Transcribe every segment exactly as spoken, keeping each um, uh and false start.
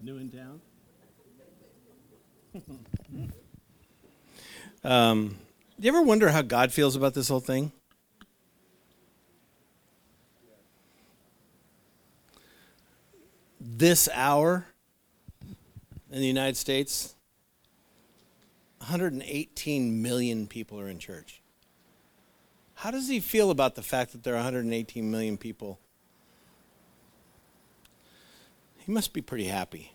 New in town? Um, do you ever wonder how God feels about this whole thing? This hour in the United States, one hundred eighteen million people are in church. How does he feel about the fact that there are one hundred eighteen million people? He must be pretty happy.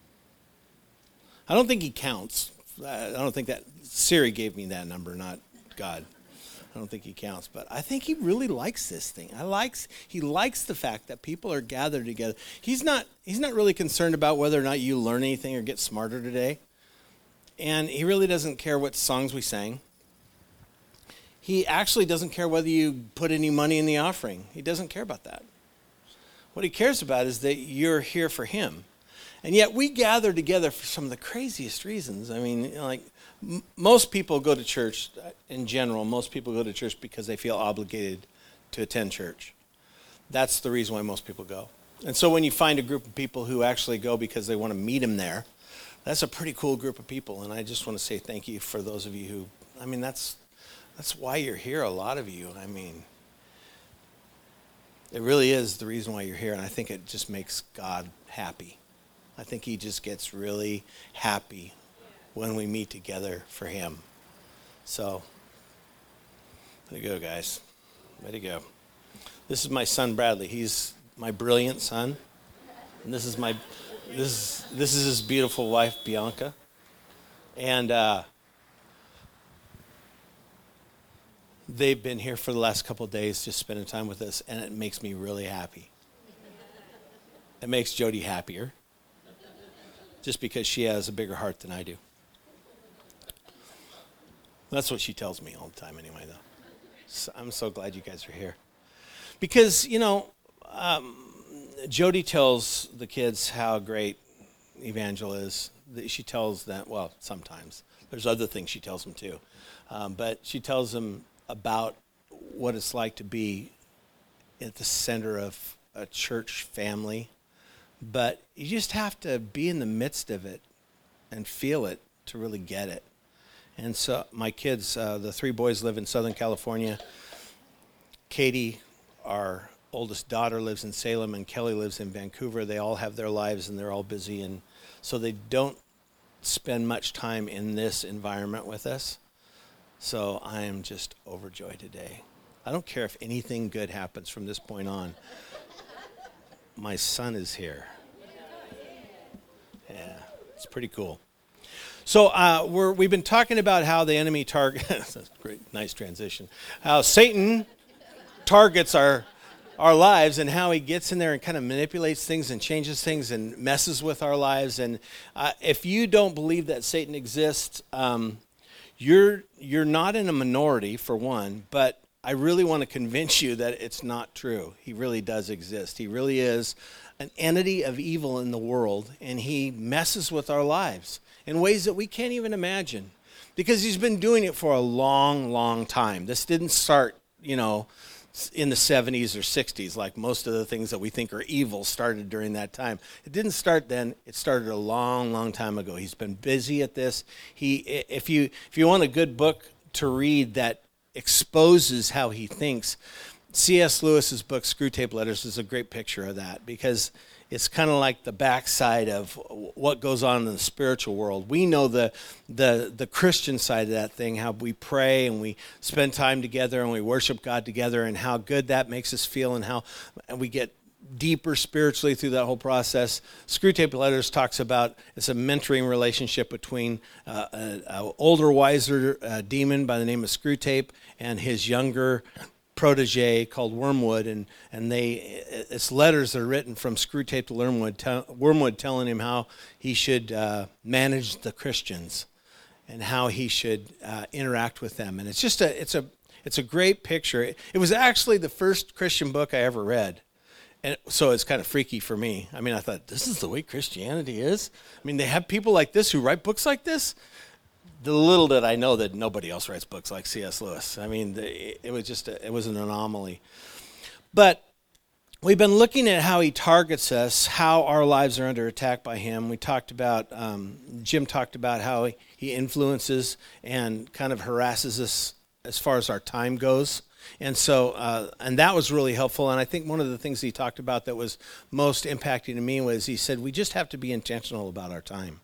I don't think he counts. I don't think that Siri gave me that number, not God. I don't think he counts, but I think he really likes this thing. I likes he likes the fact that people are gathered together. He's not he's not really concerned about whether or not you learn anything or get smarter today. And he really doesn't care what songs we sang. He actually doesn't care whether you put any money in the offering. He doesn't care about that. What he cares about is that you're here for him. And yet we gather together for some of the craziest reasons. I mean, you know, like m- most people go to church, in general, most people go to church because they feel obligated to attend church. That's the reason why most people go. And so when you find a group of people who actually go because they want to meet him there, that's a pretty cool group of people. And I just want to say thank you for those of you who, I mean, that's that's why you're here, a lot of you. I mean, it really is the reason why you're here. And I think it just makes God happy. I think he just gets really happy when we meet together for him. So, way to go, guys. Way to go. This is my son, Bradley. He's my brilliant son. And this is my, this is, this is his beautiful wife, Bianca. And uh, they've been here for the last couple of days just spending time with us, and it makes me really happy. It makes Jody happier. Just because she has a bigger heart than I do. That's what she tells me all the time anyway, though. So I'm so glad you guys are here. Because, you know, um, Jody tells the kids how great Evangel is. She tells them, well, sometimes. There's other things she tells them too. Um, but she tells them about what it's like to be at the center of a church family. But you just have to be in the midst of it and feel it to really get it. And so my kids, uh, the three boys live in Southern California. Katie, our oldest daughter, lives in Salem, and Kelly lives in Vancouver. They all have their lives, and they're all busy. And so they don't spend much time in this environment with us. So I am just overjoyed today. I don't care if anything good happens from this point on. My son is here. Yeah, it's pretty cool. So uh, we're, we've been talking about how the enemy targets, that's a great, nice transition, how Satan targets our our lives and how he gets in there and kind of manipulates things and changes things and messes with our lives. And uh, if you don't believe that Satan exists, um, you're you're not in a minority, for one, but I really want to convince you that it's not true. He really does exist. He really is an entity of evil in the world, and he messes with our lives in ways that we can't even imagine because he's been doing it for a long, long time. This didn't start, you know, in the seventies or sixties, like most of the things that we think are evil started during that time. It didn't start then. It started a long, long time ago. He's been busy at this. He, if you if you want a good book to read that exposes how he thinks, C S Lewis's book, Screwtape Letters, is a great picture of that because it's kind of like the backside of what goes on in the spiritual world. We know the, the, the Christian side of that thing, how we pray and we spend time together and we worship God together and how good that makes us feel and how we get deeper spiritually through that whole process. Screwtape Letters talks about it's a mentoring relationship between uh, an older, wiser uh, demon by the name of Screwtape and his younger protege called Wormwood, and and they it's letters that are written from Screwtape to Wormwood, tell, Wormwood telling him how he should uh, manage the Christians and how he should uh, interact with them. And it's just a it's a it's a great picture. It, it was actually the first Christian book I ever read. And so it's kind of freaky for me. I mean, I thought, this is the way Christianity is? I mean, they have people like this who write books like this? The little did I know that nobody else writes books like C S Lewis. I mean, the, it was just, a, it was an anomaly. But we've been looking at how he targets us, how our lives are under attack by him. We talked about, um, Jim talked about how he, he influences and kind of harasses us as far as our time goes. And so, uh, and that was really helpful. And I think one of the things he talked about that was most impacting to me was he said, we just have to be intentional about our time.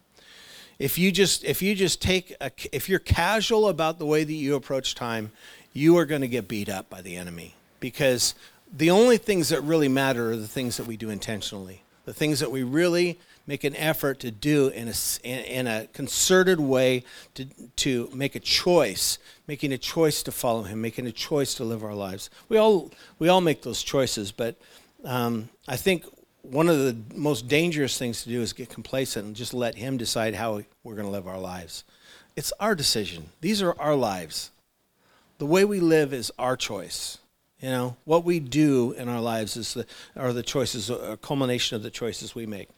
If you just, if you just take, a, if you're casual about the way that you approach time, you are going to get beat up by the enemy, because the only things that really matter are the things that we do intentionally, the things that we really make an effort to do in a, in a concerted way to, to make a choice, making a choice to follow him, making a choice to live our lives. We all, we all make those choices, but um, I think one of the most dangerous things to do is get complacent and just let him decide how we're going to live our lives. It's our decision. These are our lives. The way we live is our choice. You know, what we do in our lives is the, are the choices, a culmination of the choices we make.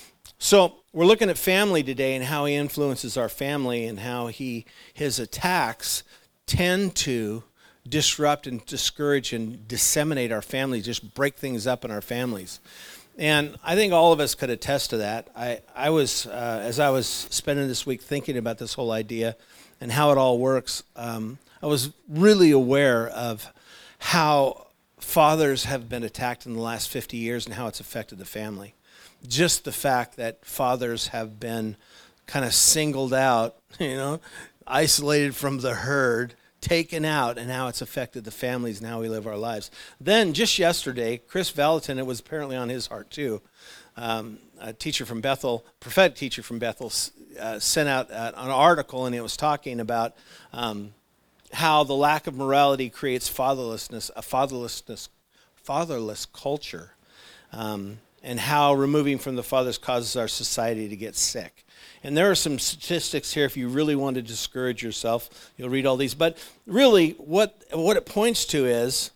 So we're looking at family today and how he influences our family and how he his attacks tend to disrupt and discourage and disseminate our families, just break things up in our families. And I think all of us could attest to that. I, I was, uh, as I was spending this week thinking about this whole idea and how it all works, um, I was really aware of how fathers have been attacked in the last fifty years and how it's affected the family. Just the fact that fathers have been kind of singled out, you know, isolated from the herd, taken out, and how it's affected the families and how we live our lives. Then just yesterday, Chris Valentin, it was apparently on his heart too, um, a teacher from Bethel, prophetic teacher from Bethel, uh, sent out uh, an article, and it was talking about um, how the lack of morality creates fatherlessness, a fatherlessness, fatherless culture, um, and how removing from the fathers causes our society to get sick. And there are some statistics here if you really want to discourage yourself. You'll read all these. But really, what what it points to is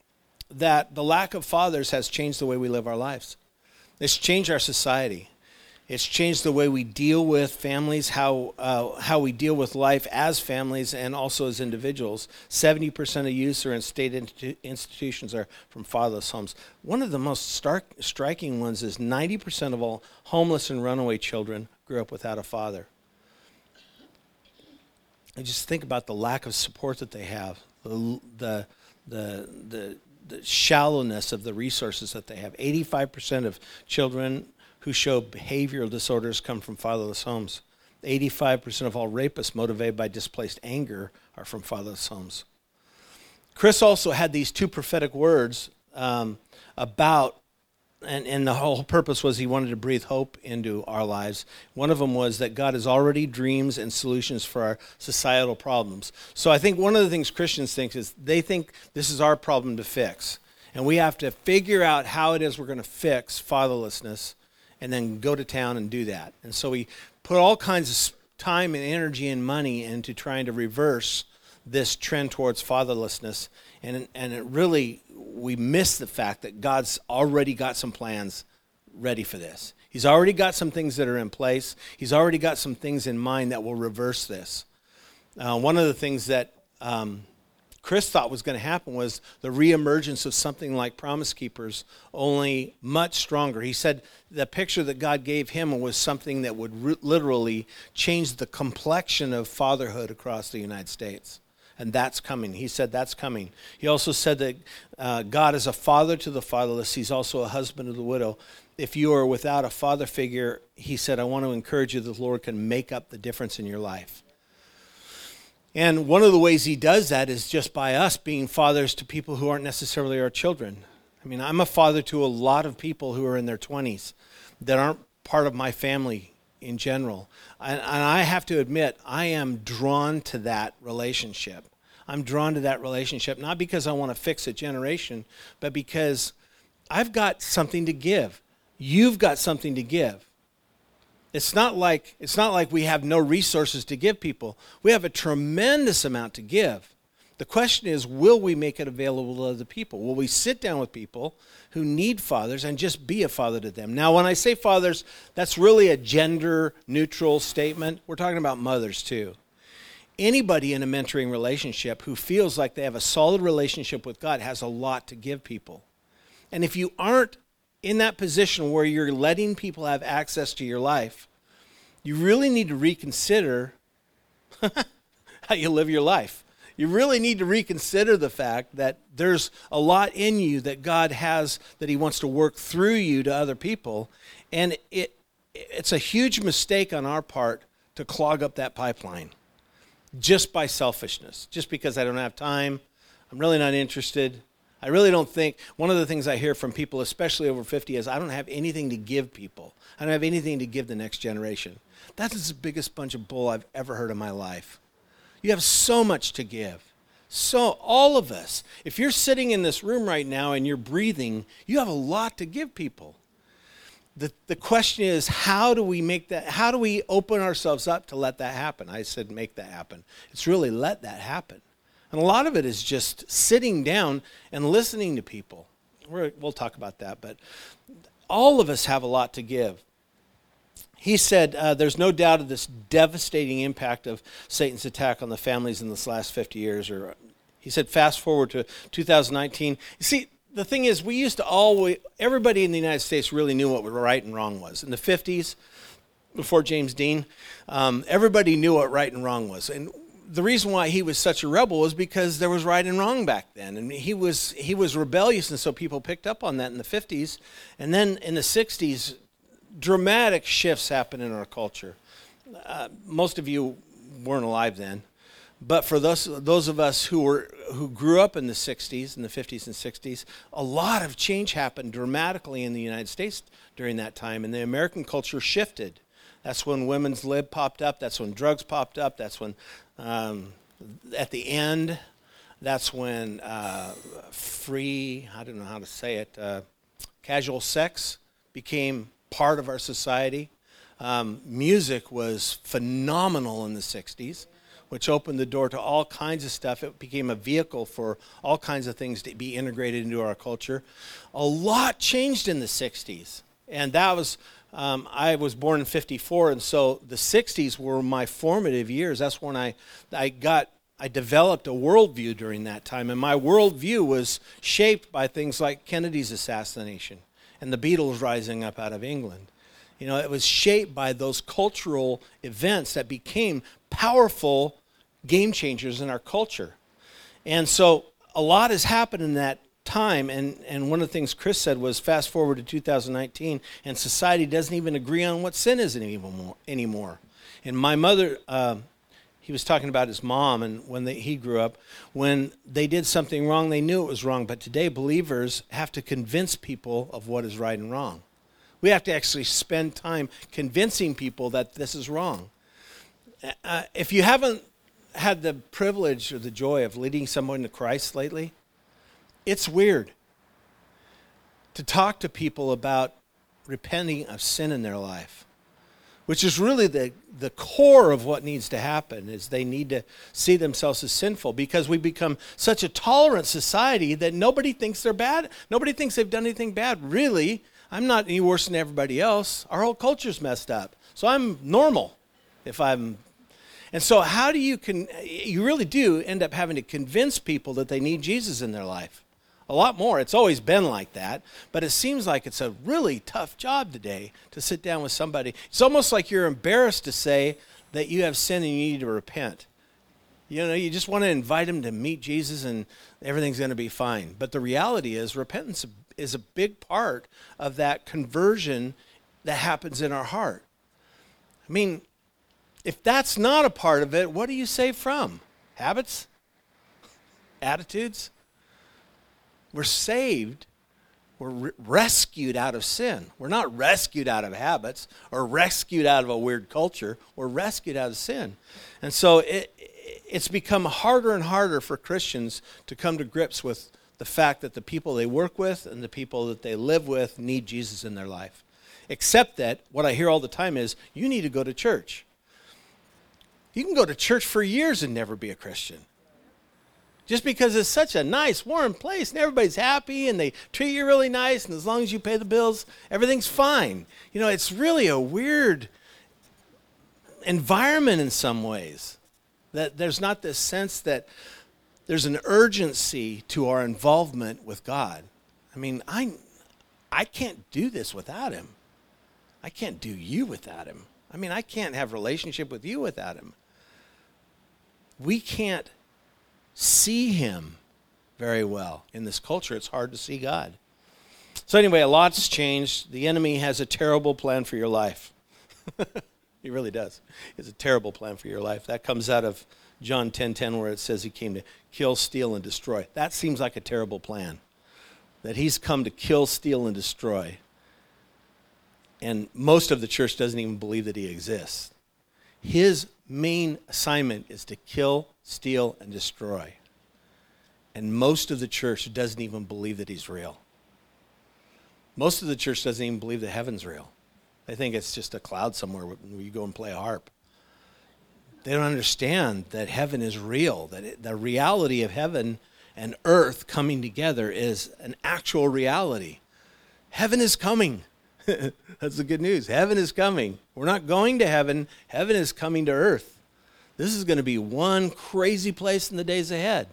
that the lack of fathers has changed the way we live our lives. It's changed our society. It's changed the way we deal with families, how uh, how we deal with life as families and also as individuals. seventy percent of youths are in state institu- institutions are from fatherless homes. One of the most stark, striking ones is ninety percent of all homeless and runaway children grew up without a father. I just think about the lack of support that they have, the the the the, the shallowness of the resources that they have. eighty-five percent of children who show behavioral disorders come from fatherless homes. eighty-five percent of all rapists motivated by displaced anger are from fatherless homes. Chris also had these two prophetic words um, about, and, and the whole purpose was he wanted to breathe hope into our lives. One of them was that God has already dreams and solutions for our societal problems. So I think one of the things Christians think is they think this is our problem to fix. And we have to figure out how it is we're going to fix fatherlessness and then go to town and do that. And so we put all kinds of time and energy and money into trying to reverse this trend towards fatherlessness. And, and it really, we miss the fact that God's already got some plans ready for this. He's already got some things that are in place. He's already got some things in mind that will reverse this. Uh, one of the things that um, Chris thought was going to happen was the reemergence of something like Promise Keepers, only much stronger. He said the picture that God gave him was something that would re- literally change the complexion of fatherhood across the United States. And that's coming. He said that's coming. He also said that uh, God is a father to the fatherless. He's also a husband of the widow. If you are without a father figure, he said, I want to encourage you that the Lord can make up the difference in your life. And one of the ways he does that is just by us being fathers to people who aren't necessarily our children. I mean, I'm a father to a lot of people who are in their twenties that aren't part of my family in general. And, and I have to admit, I am drawn to that relationship. I'm drawn to that relationship, not because I want to fix a generation, but because I've got something to give. You've got something to give. It's not like it's not like we have no resources to give people. We have a tremendous amount to give. The question is, will we make it available to other people? Will we sit down with people who need fathers and just be a father to them? Now, when I say fathers, that's really a gender-neutral statement. We're talking about mothers, too. Anybody in a mentoring relationship who feels like they have a solid relationship with God has a lot to give people. And if you aren't in that position where you're letting people have access to your life, you really need to reconsider how you live your life. You really need to reconsider the fact that there's a lot in you that God has that he wants to work through you to other people. And it it's a huge mistake on our part to clog up that pipeline just by selfishness, just because I don't have time, I'm really not interested. I really don't think, one of the things I hear from people, especially over fifty, is I don't have anything to give people. I don't have anything to give the next generation. That is the biggest bunch of bull I've ever heard in my life. You have so much to give. So, all of us, if you're sitting in this room right now and you're breathing, you have a lot to give people. The, the question is, how do we make that, how do we open ourselves up to let that happen? I said make that happen. It's really let that happen. And a lot of it is just sitting down and listening to people. We're, we'll talk about that, but all of us have a lot to give. He said uh, there's no doubt of this devastating impact of Satan's attack on the families in this last fifty years. Or he said fast forward to two thousand nineteen. You see, the thing is, we used to always, everybody in the United States really knew what right and wrong was. In the fifties, before James Dean, um, everybody knew what right and wrong was. And the reason why he was such a rebel was because there was right and wrong back then. And he was he was rebellious, and so people picked up on that in the fifties. And then in the sixties, dramatic shifts happened in our culture. Uh, most of you weren't alive then. But for those those of us who were who grew up in the sixties, in the fifties and sixties, a lot of change happened dramatically in the United States during that time, and the American culture shifted. That's when women's lib popped up. That's when drugs popped up. That's when, um, at the end, that's when uh, free, I don't know how to say it, uh, casual sex became part of our society. Um, music was phenomenal in the sixties, which opened the door to all kinds of stuff. It became a vehicle for all kinds of things to be integrated into our culture. A lot changed in the sixties, and that was, um, I was born in fifty-four, and so the sixties were my formative years. That's when I, I got, I developed a worldview during that time, and my worldview was shaped by things like Kennedy's assassination and the Beatles rising up out of England. You know, it was shaped by those cultural events that became powerful game changers in our culture. And so a lot has happened in that time, and, and one of the things Chris said was fast forward to two thousand nineteen, and society doesn't even agree on what sin is anymore. anymore. And my mother, uh, he was talking about his mom, and when they, he grew up, when they did something wrong, they knew it was wrong. But today, believers have to convince people of what is right and wrong. We have to actually spend time convincing people that this is wrong. Uh, if you haven't had the privilege or the joy of leading someone to Christ lately, it's weird to talk to people about repenting of sin in their life, which is really the, the core of what needs to happen, is they need to see themselves as sinful, because we become such a tolerant society that nobody thinks they're bad. Nobody thinks they've done anything bad. Really, I'm not any worse than everybody else. Our whole culture's messed up. So I'm normal if I'm... And so how do you... Con- you really do end up having to convince people that they need Jesus in their life. A lot more. It's always been like that, but it seems like it's a really tough job today to sit down with somebody. It's almost like you're embarrassed to say that you have sin and you need to repent. You know, you just want to invite them to meet Jesus and everything's going to be fine. But the reality is, repentance is a big part of that conversion that happens in our heart. I mean, if that's not a part of it, what do you save from? Habits? Attitudes? We're saved, we're re- rescued out of sin. We're not rescued out of habits or rescued out of a weird culture. We're rescued out of sin. And so it, it's become harder and harder for Christians to come to grips with the fact that the people they work with and the people that they live with need Jesus in their life. Except that what I hear all the time is, you need to go to church. You can go to church for years and never be a Christian. Just because it's such a nice, warm place and everybody's happy and they treat you really nice, and as long as you pay the bills, everything's fine. You know, it's really a weird environment in some ways. That there's not this sense that there's an urgency to our involvement with God. I mean, I I can't do this without him. I can't do you without him. I mean, I can't have a relationship with you without him. We can't see him very well. In this culture, it's hard to see God. So anyway, a lot's changed. The enemy has a terrible plan for your life. He really does. It's a terrible plan for your life. That comes out of John ten ten, where it says he came to kill, steal, and destroy. That seems like a terrible plan, that he's come to kill, steal, and destroy. And most of the church doesn't even believe that he exists. His main assignment is to kill, steal, and destroy. And most of the church doesn't even believe that he's real. Most of the church doesn't even believe that heaven's real. They think it's just a cloud somewhere where you go and play a harp. They don't understand that heaven is real, that it, the reality of heaven and earth coming together is an actual reality. Heaven is coming. That's the good news. Heaven is coming. We're not going to heaven. Heaven is coming to earth. This is going to be one crazy place in the days ahead.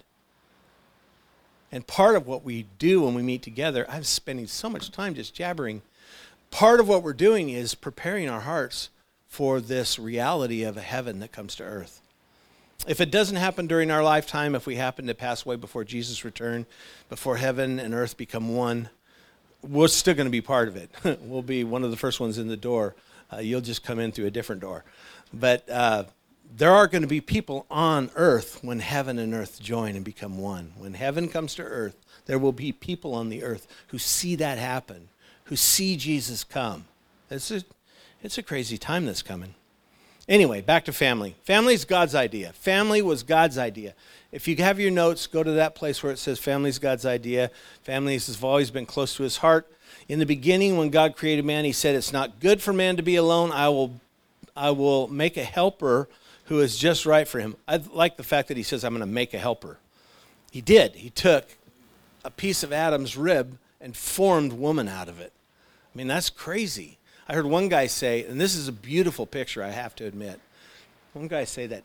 And part of what we do when we meet together, I'm spending so much time just jabbering. Part of what we're doing is preparing our hearts for this reality of a heaven that comes to earth. If it doesn't happen during our lifetime, if we happen to pass away before Jesus' return, before heaven and earth become one, we're still going to be part of it. We'll be one of the first ones in the door. Uh, you'll just come in through a different door. But uh, there are going to be people on earth when heaven and earth join and become one. When heaven comes to earth, there will be people on the earth who see that happen, who see Jesus come. It's a, it's a crazy time that's coming. Anyway, back to family. Family is God's idea. Family was God's idea. If you have your notes, go to that place where it says family is God's idea. Families have always been close to his heart. In the beginning, when God created man, he said, it's not good for man to be alone. I will, I will make a helper who is just right for him. I like the fact that he says, I'm going to make a helper. He did. He took a piece of Adam's rib and formed woman out of it. I mean, that's crazy. I heard one guy say, and this is a beautiful picture, I have to admit. One guy say that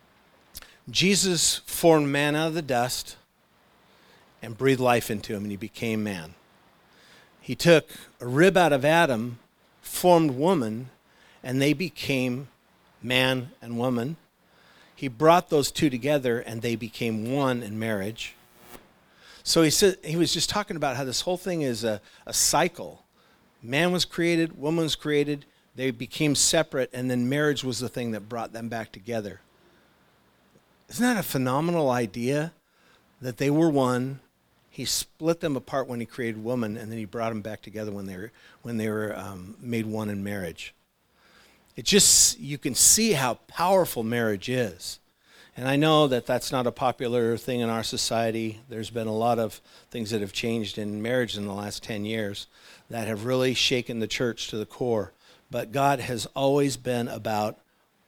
Jesus formed man out of the dust and breathed life into him, and he became man. He took a rib out of Adam, formed woman, and they became man and woman. He brought those two together, and they became one in marriage. So he said he was just talking about how this whole thing is a, a cycle. Man was created, woman was created, they became separate, and then marriage was the thing that brought them back together. Isn't that a phenomenal idea? That they were one. He split them apart when he created woman, and then he brought them back together when they were when they were um, made one in marriage. It just, you can see how powerful marriage is. And I know that that's not a popular thing in our society. There's been a lot of things that have changed in marriage in the last ten years that have really shaken the church to the core. But God has always been about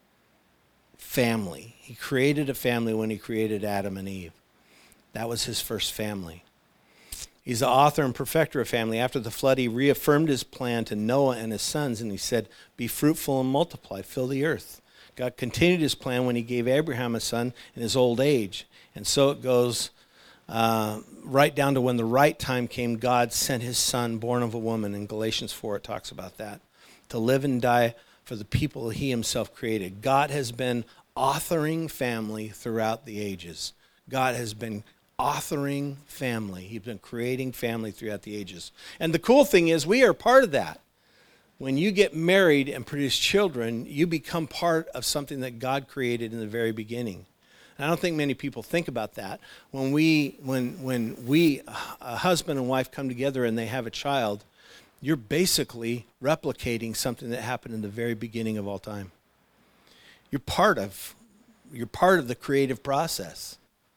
family. He created a family when he created Adam and Eve. That was his first family. He's the author and perfecter of family. After the flood, he reaffirmed his plan to Noah and his sons, and he said, be fruitful and multiply, fill the earth. God continued his plan when he gave Abraham a son in his old age. And so it goes uh, right down to when the right time came, God sent his son, born of a woman. In Galatians four, it talks about that. To live and die for the people he himself created. God has been authoring family throughout the ages. God has been authoring family. He's been creating family throughout the ages. And the cool thing is we are part of that. When you get married and produce children, you become part of something that God created in the very beginning. And I don't think many people think about that. When we, when, when we, a husband and wife come together and they have a child, you're basically replicating something that happened in the very beginning of all time. You're part of, you're part of the creative process.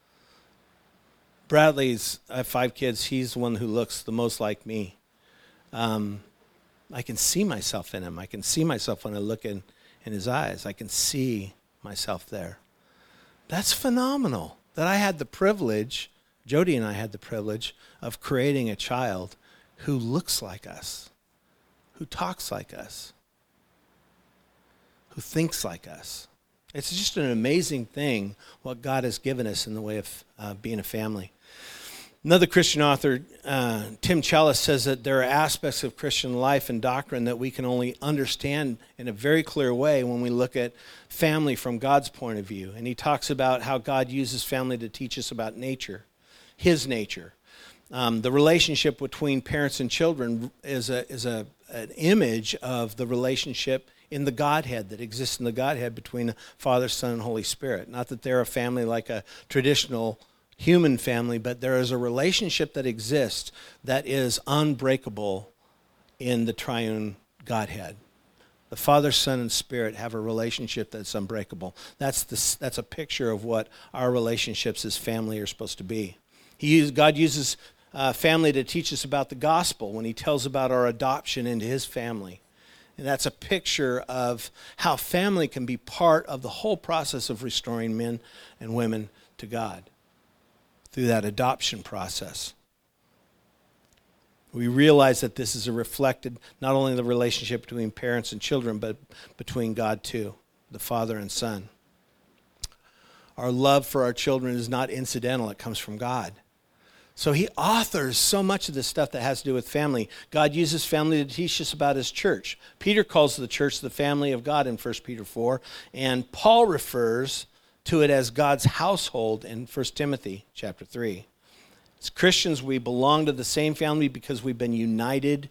Bradley's, I have five kids. He's the one who looks the most like me. Um, I can see myself in him. I can see myself when I look in, in his eyes. I can see myself there. That's phenomenal that I had the privilege, Jody and I had the privilege of creating a child who looks like us, who talks like us, who thinks like us. It's just an amazing thing what God has given us in the way of uh, being a family. Another Christian author, uh, Tim Challis, says that there are aspects of Christian life and doctrine that we can only understand in a very clear way when we look at family from God's point of view. And he talks about how God uses family to teach us about nature, his nature. Um, the relationship between parents and children is a is a an image of the relationship in the Godhead that exists in the Godhead between the Father, Son, and Holy Spirit. Not that they're a family like a traditional human family, but there is a relationship that exists that is unbreakable in the triune Godhead. The Father, Son, and Spirit have a relationship that's unbreakable. That's the, that's a picture of what our relationships as family are supposed to be. He use, God uses uh, family to teach us about the gospel when he tells about our adoption into his family. And that's a picture of how family can be part of the whole process of restoring men and women to God through that adoption process. We realize that this is a reflected not only the relationship between parents and children, but between God too, the Father and Son. Our love for our children is not incidental, it comes from God. So he authors so much of this stuff that has to do with family. God uses family to teach us about his church. Peter calls the church the family of God in First Peter four, and Paul refers to it as God's household in First Timothy chapter three. As Christians, we belong to the same family because we've been united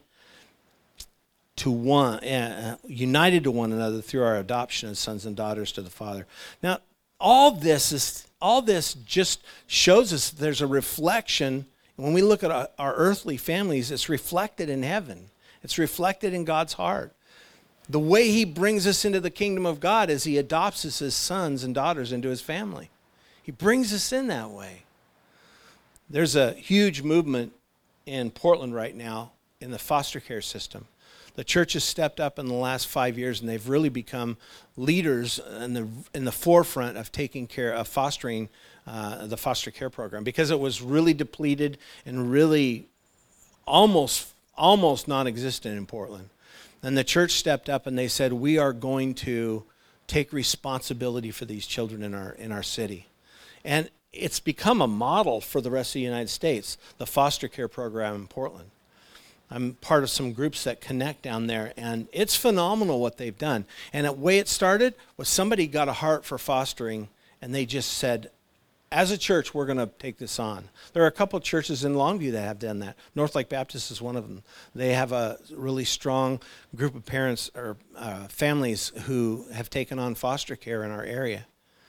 to one, uh, united to one another through our adoption as sons and daughters to the Father. Now, all this is all this just shows us there's a reflection. When we look at our, our earthly families, it's reflected in heaven. It's reflected in God's heart. The way he brings us into the kingdom of God is he adopts us as sons and daughters into his family. He brings us in that way. There's a huge movement in Portland right now in the foster care system. The church has stepped up in the last five years, and they've really become leaders in the in the forefront of taking care of fostering uh, the foster care program, because it was really depleted and really almost almost non-existent in Portland. And the church stepped up and they said, we are going to take responsibility for these children in our in our city. And it's become a model for the rest of the United States, the foster care program in Portland. I'm part of some groups that connect down there, and it's phenomenal what they've done. And the way it started was somebody got a heart for fostering, and they just said, as a church, we're going to take this on. There are a couple of churches in Longview that have done that. North Lake Baptist is one of them. They have a really strong group of parents or uh, families who have taken on foster care in our area.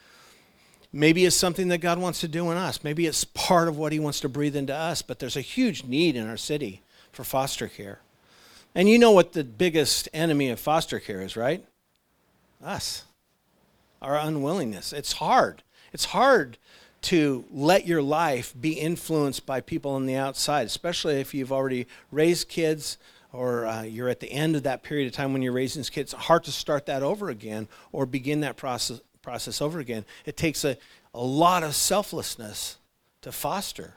Maybe it's something that God wants to do in us. Maybe it's part of what he wants to breathe into us, but there's a huge need in our city for foster care. And you know what the biggest enemy of foster care is, right? Us. Our unwillingness. It's hard. It's hard to let your life be influenced by people on the outside, especially if you've already raised kids or uh, you're at the end of that period of time when you're raising kids. It's hard to start that over again or begin that process process over again. It takes a, a lot of selflessness to foster.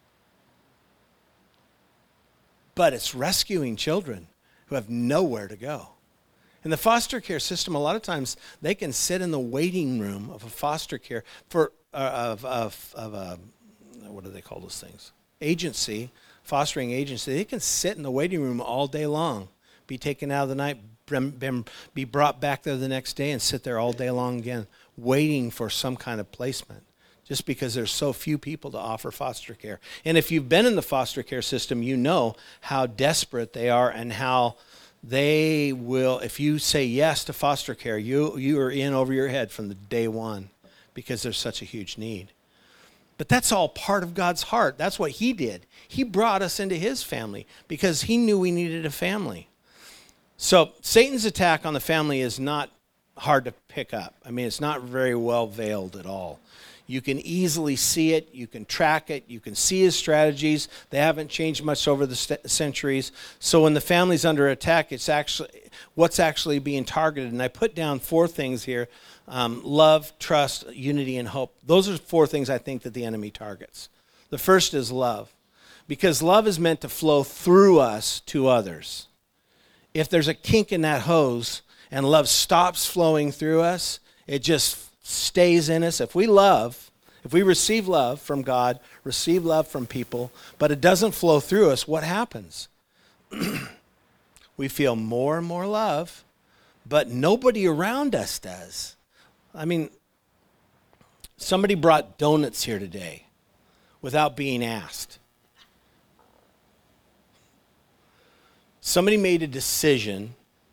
But it's rescuing children who have nowhere to go. In the foster care system, a lot of times they can sit in the waiting room of a foster care for uh, of of of a, what do they call those things? Agency, fostering agency. They can sit in the waiting room all day long, be taken out of the night, be brought back there the next day, and sit there all day long again, waiting for some kind of placement, just because there's so few people to offer foster care. And if you've been in the foster care system, you know how desperate they are and how they will, if you say yes to foster care, you you are in over your head from the day one because there's such a huge need. But that's all part of God's heart. That's what he did. He brought us into his family because he knew we needed a family. So Satan's attack on the family is not hard to pick up. I mean, it's not very well veiled at all. You can easily see it. You can track it. You can see his strategies. They haven't changed much over the st- centuries. So when the family's under attack, it's actually what's actually being targeted. And I put down four things here: um, love, trust, unity, and hope. Those are four things I think that the enemy targets. The first is love, because love is meant to flow through us to others. If there's a kink in that hose and love stops flowing through us, it just stays in us. If we love, If we receive love from God, receive love from people, but it doesn't flow through us, what happens? We feel more and more love, but nobody around us does. I mean, somebody brought donuts here today without being asked. Somebody made a decision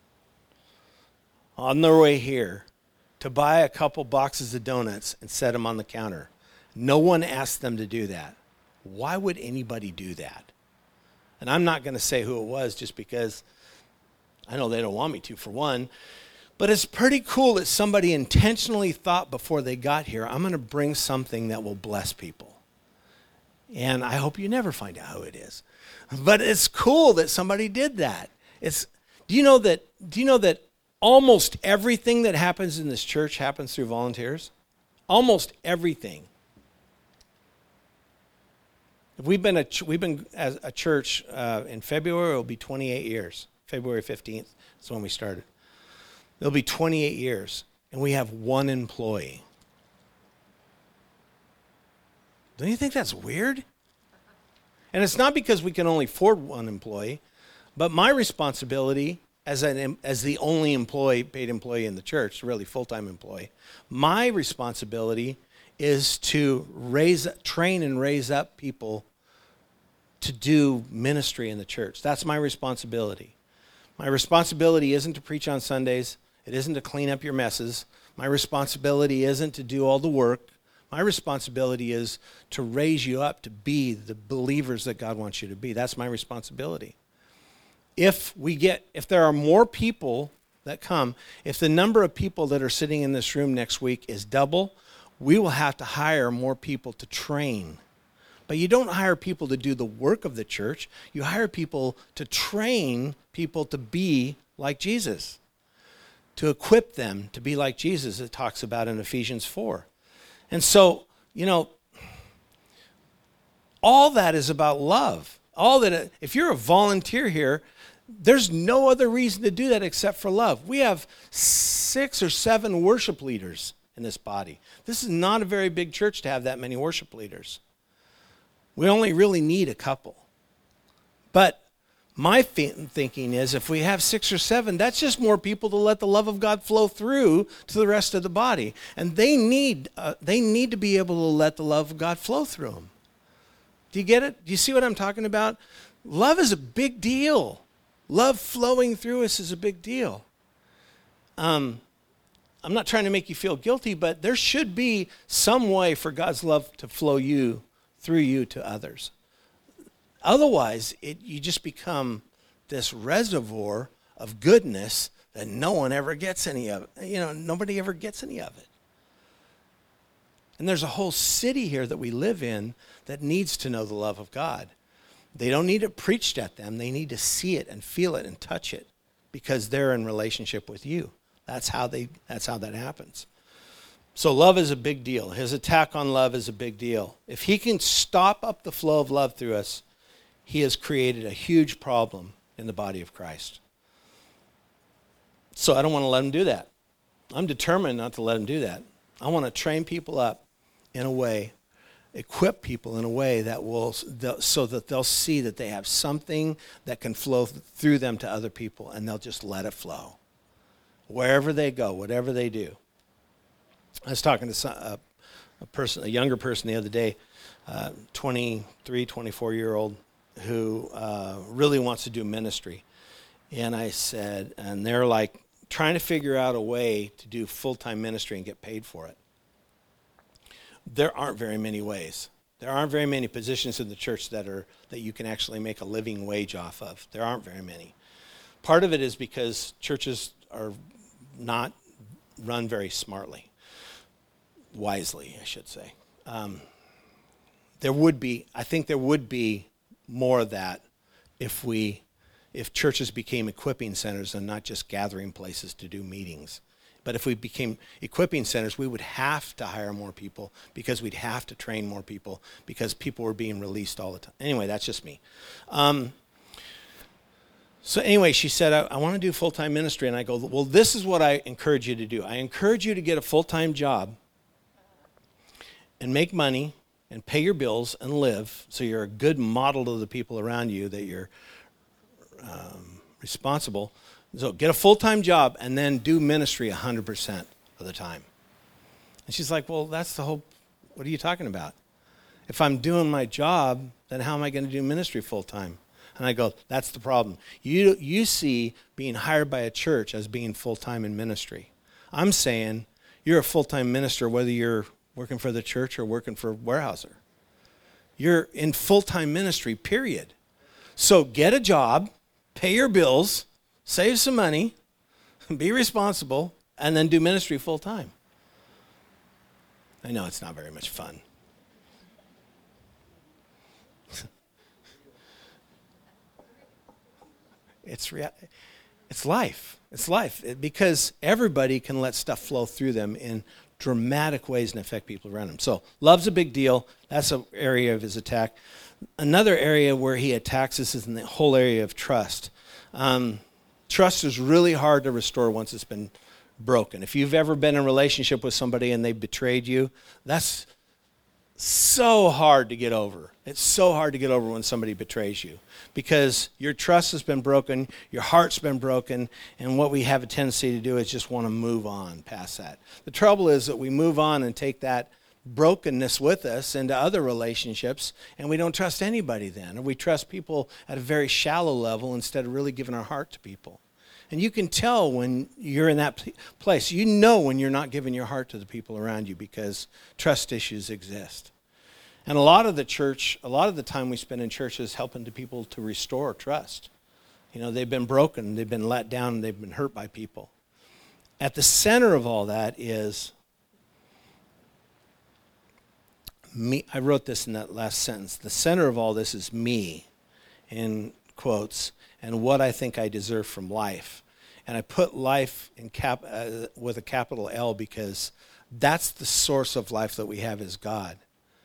on their way here to buy a couple boxes of donuts and set them on the counter. No one asked them to do that. Why would anybody do that? And I'm not going to say who it was just because I know they don't want me to, for one. But it's pretty cool that somebody intentionally thought before they got here, I'm going to bring something that will bless people. And I hope you never find out who it is. But it's cool that somebody did that. It's do you know that do you know that almost everything that happens in this church happens through volunteers? Almost everything. We've been a we've been as a church uh, in February. It'll be twenty-eight years. February fifteenth is when we started. It'll be twenty-eight years, and we have one employee. Don't you think that's weird? And it's not because we can only afford one employee, but my responsibility as an as the only employee, paid employee in the church, really full-time employee, my responsibility is to raise, train and raise up people to do ministry in the church. That's my responsibility. My responsibility isn't to preach on Sundays. It isn't to clean up your messes. My responsibility isn't to do all the work. My responsibility is to raise you up to be the believers that God wants you to be. That's my responsibility. If we get, if there are more people that come, if the number of people that are sitting in this room next week is double, we will have to hire more people to train. But you don't hire people to do the work of the church. You hire people to train people to be like Jesus, to equip them to be like Jesus, it talks about in Ephesians four. And so, you know, all that is about love. All that, if you're a volunteer here, there's no other reason to do that except for love. We have six or seven worship leaders in this body. This is not a very big church to have that many worship leaders. We only really need a couple. But my thinking is if we have six or seven, that's just more people to let the love of God flow through to the rest of the body. And they need uh, they need to be able to let the love of God flow through them. Do you get it? Do you see what I'm talking about? Love is a big deal. Love flowing through us is a big deal. Um, I'm not trying to make you feel guilty, but there should be some way for God's love to flow you through you to others. Otherwise, it, you just become this reservoir of goodness that no one ever gets any of it. You know, nobody ever gets any of it. And there's a whole city here that we live in that needs to know the love of God. They don't need it preached at them. They need to see it and feel it and touch it because they're in relationship with you. That's how they. That's how that happens. So love is a big deal. His attack on love is a big deal. If he can stop up the flow of love through us, he has created a huge problem in the body of Christ. So I don't want to let him do that. I'm determined not to let him do that. I want to train people up in a way, equip people in a way that will, so that they'll see that they have something that can flow through them to other people, and they'll just let it flow. Wherever they go, whatever they do. I was talking to a, a person, a younger person the other day, uh, twenty-three, twenty-four-year-old, who uh, really wants to do ministry. And I said, and they're like trying to figure out a way to do full-time ministry and get paid for it. There aren't very many ways. There aren't very many positions in the church that are that you can actually make a living wage off of. There aren't very many. Part of it is because churches are not run very smartly, wisely, I should say. Um, there would be, I think there would be more of that if we, if churches became equipping centers and not just gathering places to do meetings. But if we became equipping centers, we would have to hire more people because we'd have to train more people because people were being released all the time. Anyway, that's just me. Um, so anyway, she said, I, I want to do full-time ministry. And I go, well, this is what I encourage you to do. I encourage you to get a full-time job and make money and pay your bills and live, so you're a good model to the people around you that you're um, responsible. So get a full-time job and then do ministry one hundred percent of the time. And she's like, well, that's the whole, what are you talking about? If I'm doing my job, then how am I going to do ministry full-time? And I go, that's the problem. You you see being hired by a church as being full-time in ministry. I'm saying you're a full-time minister whether you're working for the church or working for Weyerhaeuser. You're in full-time ministry, period. So get a job, pay your bills, save some money, be responsible, and then do ministry full-time. I know it's not very much fun. It's rea- it's life. It's life. It, because everybody can let stuff flow through them in dramatic ways and affect people around them. So love's a big deal. That's an area of his attack. Another area where he attacks us is in the whole area of trust. Um, trust is really hard to restore once it's been broken. If you've ever been in a relationship with somebody and they betrayed you, that's so hard to get over. It's so hard to get over when somebody betrays you because your trust has been broken, your heart's been broken, and what we have a tendency to do is just want to move on past that. The trouble is that we move on and take that brokenness with us into other relationships, and we don't trust anybody then. Or we trust people at a very shallow level instead of really giving our heart to people. And you can tell when you're in that place. You know when you're not giving your heart to the people around you because trust issues exist. And a lot of the church, a lot of the time we spend in church is helping the people to restore trust. You know, they've been broken, they've been let down, they've been hurt by people. At the center of all that is me. I wrote this in that last sentence. The center of all this is me, in quotes, and what I think I deserve from life. And I put life in cap uh, with a capital L because that's the source of life that we have is God.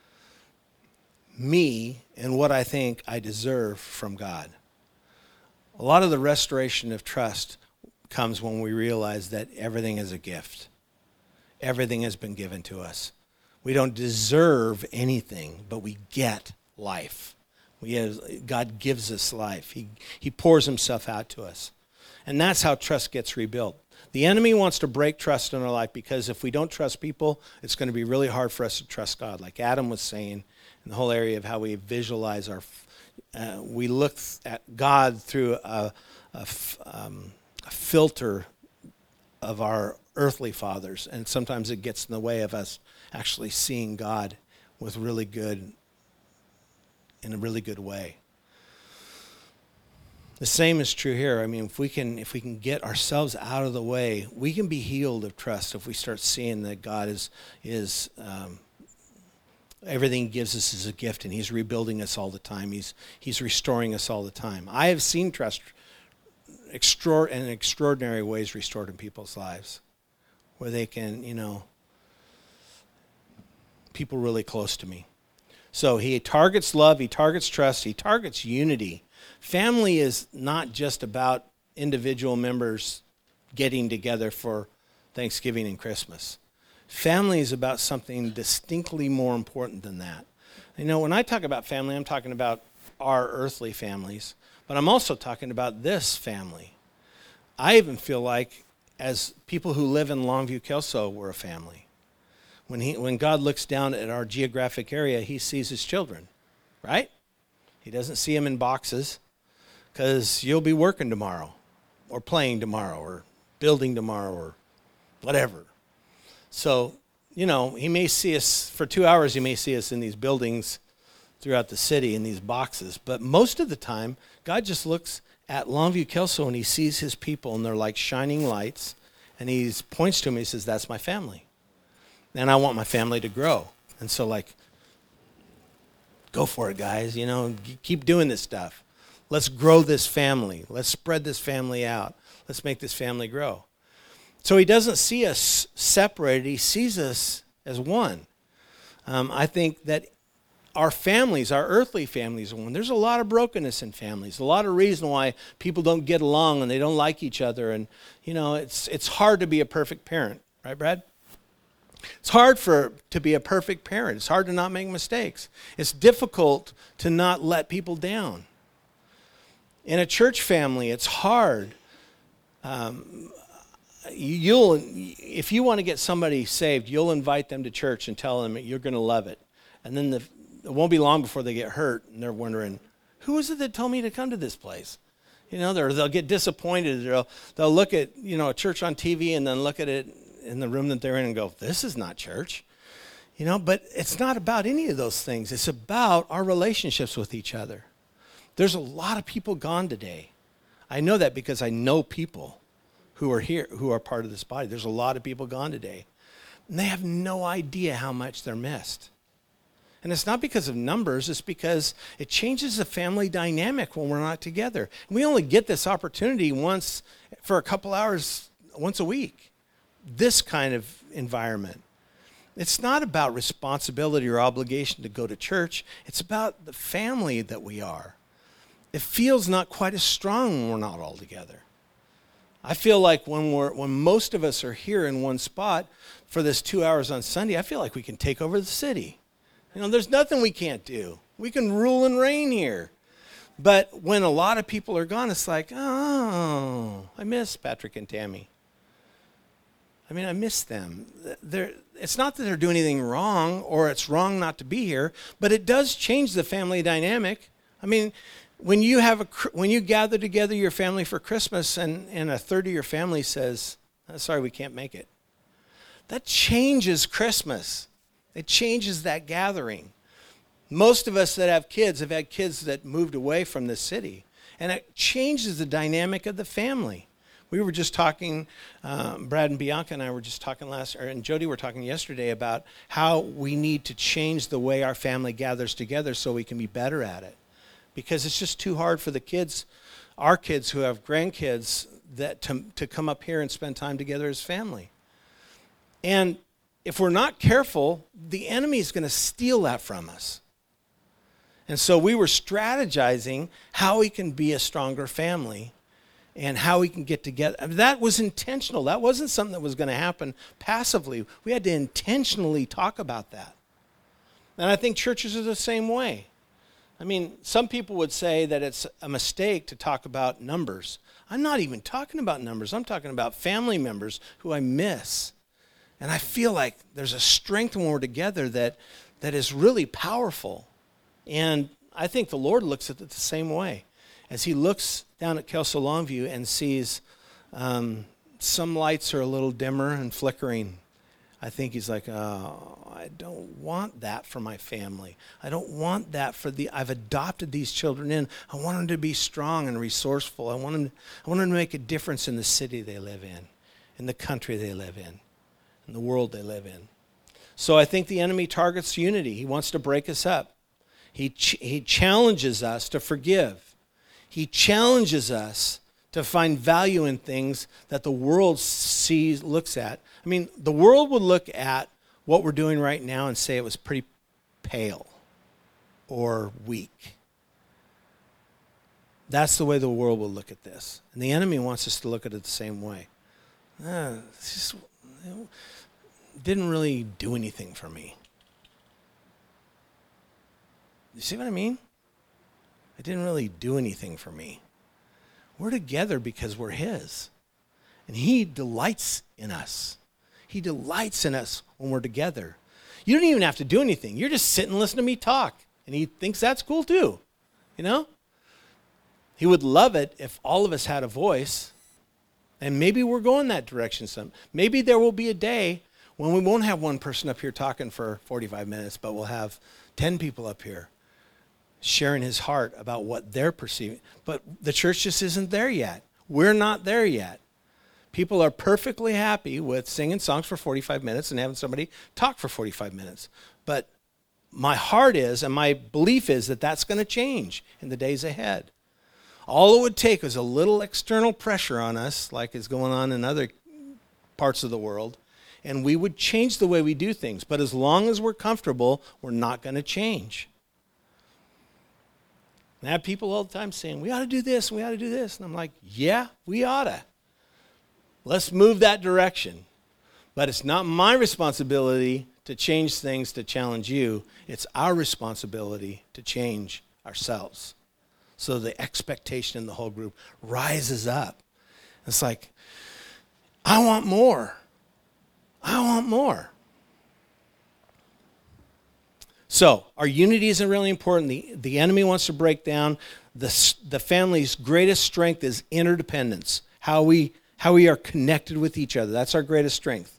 Me and what I think I deserve from God. A lot of the restoration of trust comes when we realize that everything is a gift. Everything has been given to us. We don't deserve anything, but we get life. We have, God gives us life. He, he pours himself out to us. And that's how trust gets rebuilt. The enemy wants to break trust in our life because if we don't trust people, it's going to be really hard for us to trust God. Like Adam was saying, in the whole area of how we visualize our, uh, we look at God through a, a, um, a filter of our earthly fathers. And sometimes it gets in the way of us actually seeing God with really good, in a really good way. The same is true here. I mean, if we can if we can get ourselves out of the way, we can be healed of trust if we start seeing that God is is um, everything he gives us is a gift, and he's rebuilding us all the time. He's he's restoring us all the time. I have seen trust extra- in extraordinary ways restored in people's lives, where they can, you know, people really close to me. So he targets love, he targets trust, he targets unity. Family is not just about individual members getting together for Thanksgiving and Christmas. Family is about something distinctly more important than that. You know, when I talk about family, I'm talking about our earthly families, but I'm also talking about this family. I even feel like, as people who live in Longview, Kelso, we're a family. When he, when God looks down at our geographic area, he sees his children, right? He doesn't see them in boxes, because you'll be working tomorrow, or playing tomorrow, or building tomorrow, or whatever. So, you know, he may see us, for two hours he may see us in these buildings throughout the city, in these boxes. But most of the time, God just looks at Longview, Kelso, and he sees his people, and they're like shining lights, and he points to them, he says, that's my family. And I want my family to grow. And so, like, go for it, guys. You know, keep doing this stuff. Let's grow this family. Let's spread this family out. Let's make this family grow. So he doesn't see us separated. He sees us as one. Um, I think that our families, our earthly families are one. There's a lot of brokenness in families, a lot of reason why people don't get along and they don't like each other. And, you know, it's it's hard to be a perfect parent. Right, Brad? It's hard for to be a perfect parent. It's hard to not make mistakes. It's difficult to not let people down. In a church family, it's hard. Um, you'll, if you want to get somebody saved, you'll invite them to church and tell them you're going to love it. And then the, it won't be long before they get hurt, and they're wondering, who is it that told me to come to this place? You know, they'll get disappointed. They'll, they'll look at, you know, a church on T V and then look at it in the room that they're in and go, this is not church. You know, but it's not about any of those things. It's about our relationships with each other. There's a lot of people gone today. I know that because I know people who are here, who are part of this body. There's a lot of people gone today. And they have no idea how much they're missed. And it's not because of numbers, it's because it changes the family dynamic when we're not together. And we only get this opportunity once for a couple hours, once a week. This kind of environment. It's not about responsibility or obligation to go to church. It's about the family that we are. It feels not quite as strong when we're not all together. I feel like when we're when most of us are here in one spot for this two hours on Sunday, I feel like we can take over the city. You know, there's nothing we can't do. We can rule and reign here. But when a lot of people are gone, it's like, oh, I miss Patrick and Tammy. I mean, I miss them. They're, it's not that they're doing anything wrong or it's wrong not to be here, but it does change the family dynamic. I mean, when you have a when you gather together your family for Christmas and, and a third of your family says, oh, sorry, we can't make it. That changes Christmas. It changes that gathering. Most of us that have kids have had kids that moved away from the city, and it changes the dynamic of the family. We were just talking, um, Brad and Bianca and I were just talking last, or, and Jody were talking yesterday about how we need to change the way our family gathers together so we can be better at it. Because it's just too hard for the kids, our kids who have grandkids, that to, to come up here and spend time together as family. And if we're not careful, the enemy is going to steal that from us. And so we were strategizing how we can be a stronger family and how we can get together. I mean, that was intentional. That wasn't something that was going to happen passively. We had to intentionally talk about that. And I think churches are the same way. I mean, some people would say that it's a mistake to talk about numbers. I'm not even talking about numbers. I'm talking about family members who I miss. And I feel like there's a strength when we're together that, that is really powerful. And I think the Lord looks at it the same way. As he looks down at Kelso Longview and sees um, some lights are a little dimmer and flickering, I think he's like, oh, I don't want that for my family. I don't want that for the, I've adopted these children in. I want them to be strong and resourceful. I want them, I want them to make a difference in the city they live in, in the country they live in, in the world they live in. So I think the enemy targets unity. He wants to break us up. He ch- he challenges us to forgive. He challenges us to find value in things that the world sees, looks at. I mean, the world would look at what we're doing right now and say it was pretty pale or weak. That's the way the world will look at this. And the enemy wants us to look at it the same way. Uh, it's just, it didn't really do anything for me. You see what I mean? It didn't really do anything for me. We're together because we're his. And he delights in us. He delights in us when we're together. You don't even have to do anything. You're just sitting and listening to me talk. And he thinks that's cool too. You know? He would love it if all of us had a voice. And maybe we're going that direction some. Maybe there will be a day when we won't have one person up here talking for forty-five minutes, but we'll have ten people up here sharing his heart about what they're perceiving. But the church just isn't there yet. We're not there yet. People are perfectly happy with singing songs for forty-five minutes and having somebody talk for forty-five minutes. But my heart is, and my belief is, that that's going to change in the days ahead. All it would take was a little external pressure on us, like is going on in other parts of the world, and we would change the way we do things. But as long as we're comfortable, we're not going to change. And I have people all the time saying, we ought to do this, and we ought to do this. And I'm like, yeah, we ought to. Let's move that direction. But it's not my responsibility to change things to challenge you. It's our responsibility to change ourselves. So the expectation in the whole group rises up. It's like, I want more. I want more. So our unity isn't really important. The, the enemy wants to break down. The, the family's greatest strength is interdependence, how we, how we are connected with each other. That's our greatest strength.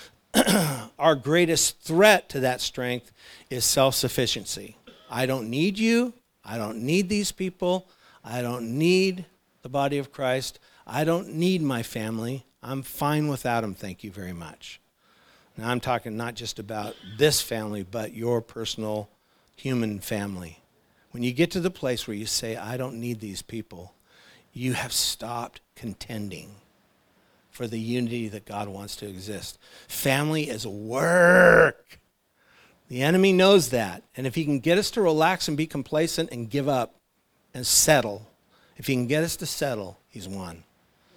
Our greatest threat to that strength is self-sufficiency. I don't need you. I don't need these people. I don't need the body of Christ. I don't need my family. I'm fine without them, thank you very much. Now I'm talking not just about this family, but your personal human family. When you get to the place where you say, I don't need these people, you have stopped contending for the unity that God wants to exist. Family is work. The enemy knows that. And if he can get us to relax and be complacent and give up and settle, if he can get us to settle, he's won.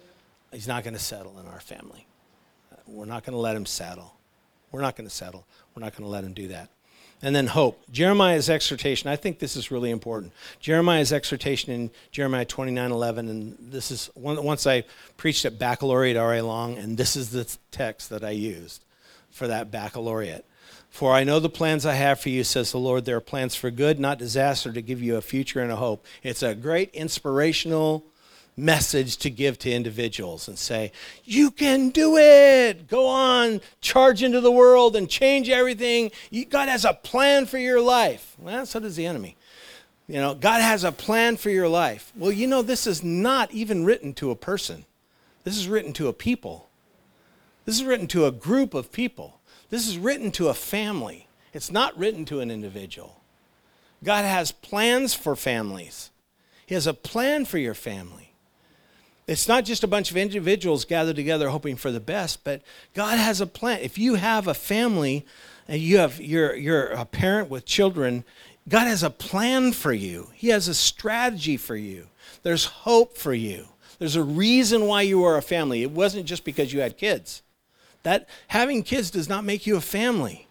He's not going to settle in our family. We're not going to let him settle. We're not going to settle. We're not going to let him do that. And then hope. Jeremiah's exhortation, I think this is really important. Jeremiah's exhortation in Jeremiah twenty-nine eleven, and this is, once I preached at baccalaureate R A Long, and this is the text that I used for that baccalaureate. For I know the plans I have for you, says the Lord. They are plans for good, not disaster, to give you a future and a hope. It's a great inspirational message to give to individuals and say, you can do it. Go on, charge into the world and change everything. You, God has a plan for your life. Well, so does the enemy. You know, God has a plan for your life. Well, you know, this is not even written to a person. This is written to a people. This is written to a group of people. This is written to a family. It's not written to an individual. God has plans for families. He has a plan for your family. It's not just a bunch of individuals gathered together hoping for the best, but God has a plan. If you have a family and you have, you're, you're a parent with children, God has a plan for you. He has a strategy for you. There's hope for you. There's a reason why you are a family. It wasn't just because you had kids. That having kids does not make you a family.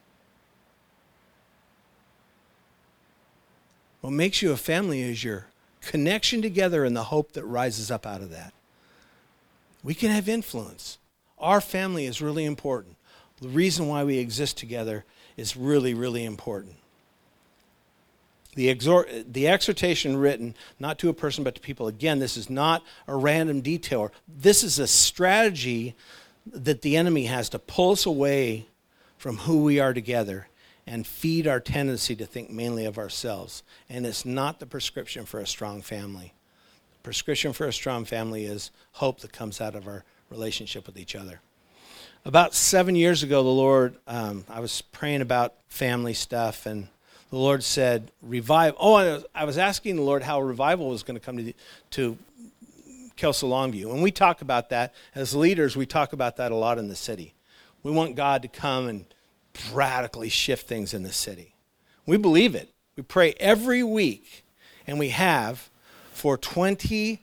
What makes you a family is your connection together and the hope that rises up out of that. We can have influence. Our family is really important. The reason why we exist together is really, really important. The, exhort, the exhortation written, not to a person but to people, again, this is not a random detail. This is a strategy that the enemy has to pull us away from who we are together and feed our tendency to think mainly of ourselves. And it's not the prescription for a strong family. The prescription for a strong family is hope that comes out of our relationship with each other. About seven years ago, the Lord, um, I was praying about family stuff, and the Lord said, revive. Oh, I was, I was asking the Lord how revival was going to come to, the, to Kelso Longview. And we talk about that. As leaders, we talk about that a lot in the city. We want God to come and radically shift things in the city. We believe it. We pray every week, and we have for twenty-nine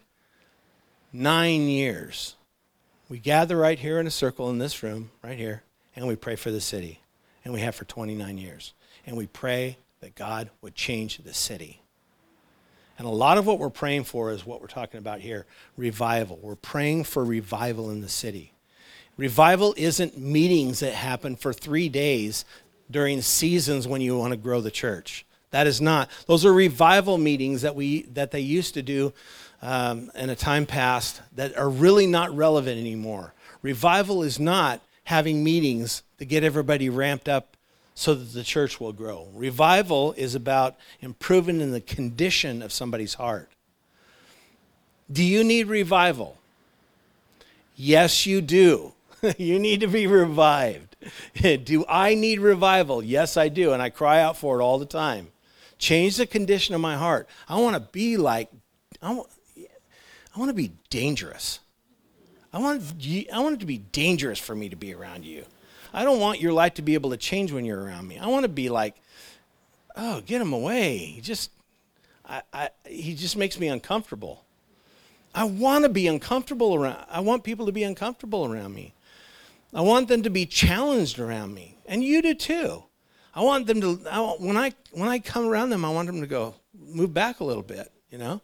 years. We gather right here in a circle in this room, right here, and we pray for the city. And we have for twenty-nine years. And we pray that God would change the city. And a lot of what we're praying for is what we're talking about here, revival. We're praying for revival in the city. Revival isn't meetings that happen for three days during seasons when you want to grow the church. That is not. Those are revival meetings that we that they used to do um, in a time past that are really not relevant anymore. Revival is not having meetings to get everybody ramped up so that the church will grow. Revival is about improving in the condition of somebody's heart. Do you need revival? Yes, you do. You need to be revived. Do I need revival? Yes, I do, and I cry out for it all the time. Change the condition of my heart. I want to be like, I want, I want to be dangerous. I want, I want it to be dangerous for me to be around you. I don't want your life to be able to change when you're around me. I want to be like, oh, get him away. He just, I, I, he just makes me uncomfortable. I want to be uncomfortable around. I want people to be uncomfortable around me. I want them to be challenged around me. And you do too. I want them to, I want, when I when I come around them, I want them to go, move back a little bit, you know?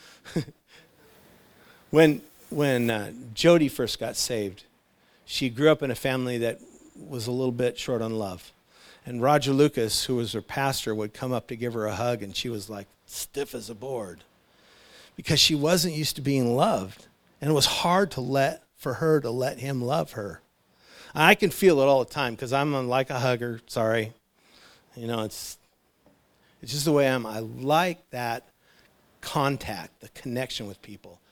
when when uh, Jody first got saved, she grew up in a family that was a little bit short on love. And Roger Lucas, who was her pastor, would come up to give her a hug, and she was like stiff as a board because she wasn't used to being loved. And it was hard to let for her to let him love her. I can feel it all the time because I'm like a hugger, sorry. You know, it's it's just the way I am. I like that contact, the connection with people.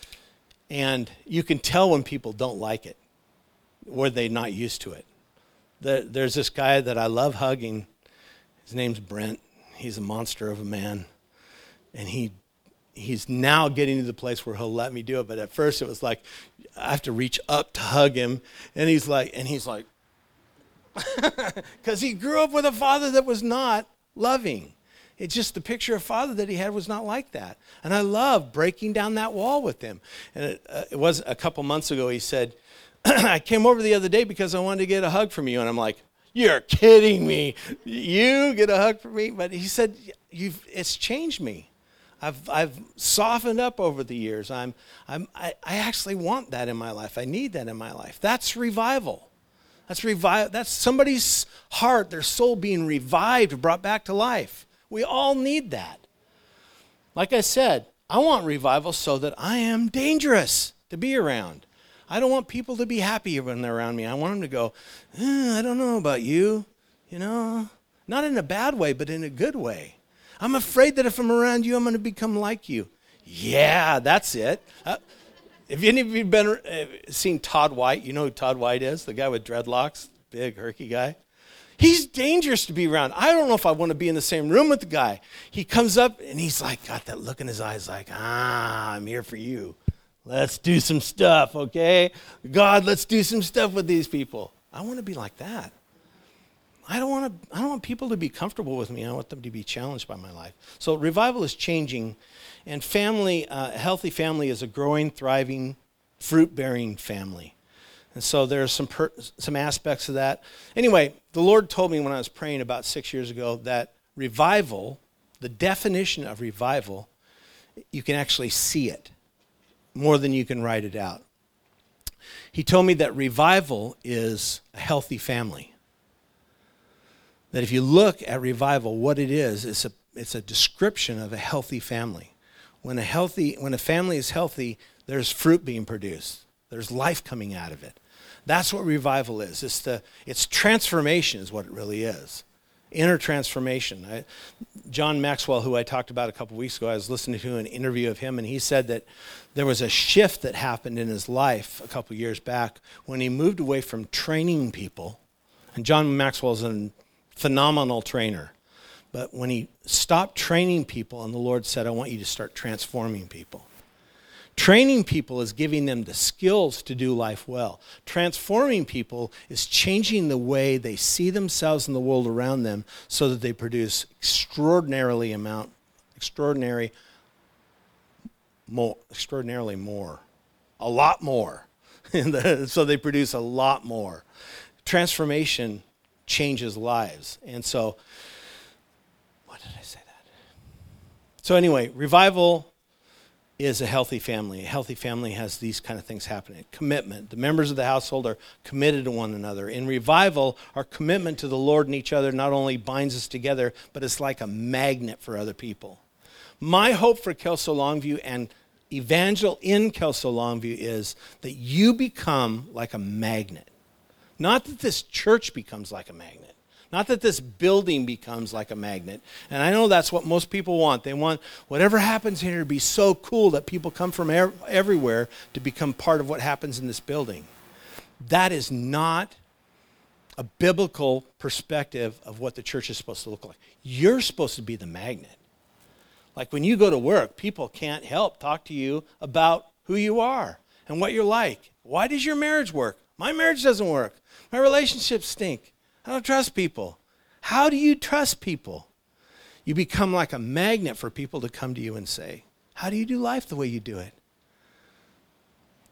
And you can tell when people don't like it or they're not used to it. There's this guy that I love hugging. His name's Brent. He's a monster of a man. And he he's now getting to the place where he'll let me do it. But at first it was like, I have to reach up to hug him. And he's like, and he's like, because he grew up with a father that was not loving. It's just the picture of father that he had was not like that. And I love breaking down that wall with him. And it, uh, it was a couple months ago, he said, I came over the other day because I wanted to get a hug from you. And I'm like, you're kidding me. You get a hug from me? But he said, You've, it's changed me. I've I've softened up over the years. I'm I'm I, I actually want that in my life. I need that in my life. That's revival. That's revive. That's somebody's heart, their soul being revived, brought back to life. We all need that. Like I said, I want revival so that I am dangerous to be around. I don't want people to be happy when they're around me. I want them to go, eh, I don't know about you, you know, not in a bad way, but in a good way. I'm afraid that if I'm around you, I'm going to become like you. Yeah, that's it. Uh, Have any of you been uh, seen Todd White? You know who Todd White is? The guy with dreadlocks, big, herky guy. He's dangerous to be around. I don't know if I want to be in the same room with the guy. He comes up and he's like, got that look in his eyes like, ah, I'm here for you. Let's do some stuff, okay? God, let's do some stuff with these people. I want to be like that. I don't want to. I don't want people to be comfortable with me. I want them to be challenged by my life. So revival is changing, and family, uh, a healthy family is a growing, thriving, fruit-bearing family. And so there's some per, some aspects of that. Anyway, the Lord told me when I was praying about six years ago that revival, the definition of revival, you can actually see it more than you can write it out. He told me that revival is a healthy family. That if you look at revival, what it is, it's a, it's a description of a healthy family. When a healthy, when a family is healthy, there's fruit being produced. There's life coming out of it. That's what revival is. It's the, it's transformation is what it really is. Inner transformation. I, John Maxwell, who I talked about a couple weeks ago, I was listening to an interview of him, and he said that there was a shift that happened in his life a couple years back when he moved away from training people. And John Maxwell's an phenomenal trainer. But when he stopped training people and the Lord said, I want you to start transforming people. Training people is giving them the skills to do life well. Transforming people is changing the way they see themselves and the world around them so that they produce extraordinarily amount, extraordinary, more, extraordinarily more, a lot more. So they produce a lot more. Transformation changes lives. And so, why did I say that? So anyway, revival is a healthy family. A healthy family has these kind of things happening. Commitment. The members of the household are committed to one another. In revival, our commitment to the Lord and each other not only binds us together, but it's like a magnet for other people. My hope for Kelso Longview and Evangel in Kelso Longview is that you become like a magnet. Not that this church becomes like a magnet. Not that this building becomes like a magnet. And I know that's what most people want. They want whatever happens here to be so cool that people come from er- everywhere to become part of what happens in this building. That is not a biblical perspective of what the church is supposed to look like. You're supposed to be the magnet. Like when you go to work, people can't help talk to you about who you are and what you're like. Why does your marriage work? My marriage doesn't work. My relationships stink. I don't trust people. How do you trust people? You become like a magnet for people to come to you and say, how do you do life the way you do it?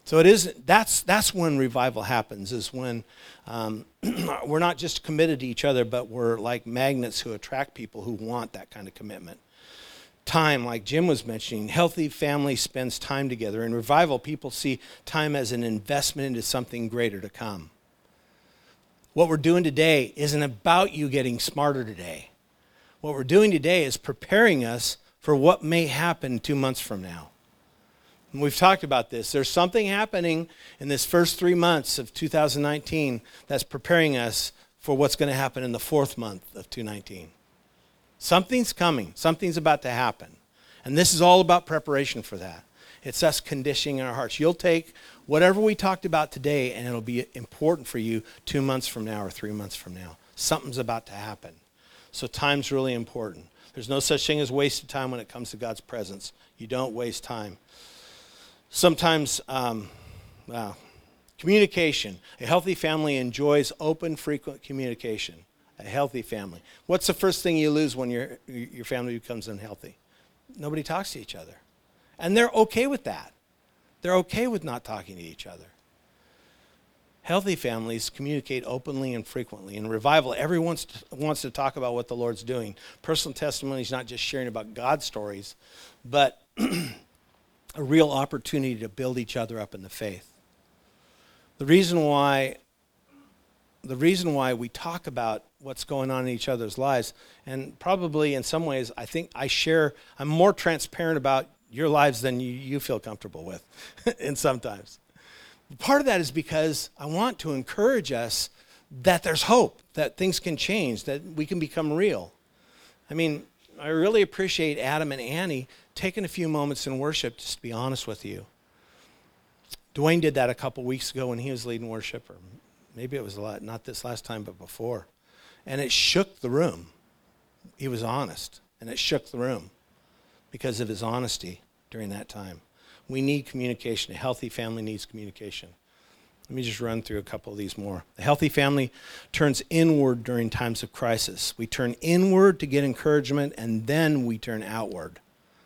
So it isn't, that's, that's when revival happens, is when um, we're not just committed to each other, but we're like magnets who attract people who want that kind of commitment. Time, like Jim was mentioning, healthy family spends time together. In revival, people see time as an investment into something greater to come. What we're doing today isn't about you getting smarter today. What we're doing today is preparing us for what may happen two months from now. And we've talked about this. There's something happening in this first three months of two thousand nineteen that's preparing us for what's going to happen in the fourth month of two thousand nineteen. Something's coming. Something's about to happen. And this is all about preparation for that. It's us conditioning our hearts. You'll take whatever we talked about today, and it'll be important for you two months from now or three months from now. Something's about to happen. So time's really important. There's no such thing as wasted time when it comes to God's presence. You don't waste time. Sometimes, um, well, communication. A healthy family enjoys open, frequent communication. A healthy family. What's the first thing you lose when your your family becomes unhealthy? Nobody talks to each other. And they're okay with that. They're okay with not talking to each other. Healthy families communicate openly and frequently. In revival, everyone wants to, wants to talk about what the Lord's doing. Personal testimony is not just sharing about God's stories, but a real opportunity to build each other up in the faith. The reason why the reason why we talk about what's going on in each other's lives, and probably in some ways, I think I share, I'm more transparent about your lives than you, you feel comfortable with, and sometimes. Part of that is because I want to encourage us that there's hope, that things can change, that we can become real. I mean, I really appreciate Adam and Annie taking a few moments in worship, just to be honest with you. Dwayne did that a couple weeks ago when he was leading worship, or maybe it was a lot, not this last time, but before. And it shook the room. He was honest, and it shook the room because of his honesty during that time. We need communication. A healthy family needs communication. Let me just run through a couple of these more. A healthy family turns inward during times of crisis. We turn inward to get encouragement, and then we turn outward.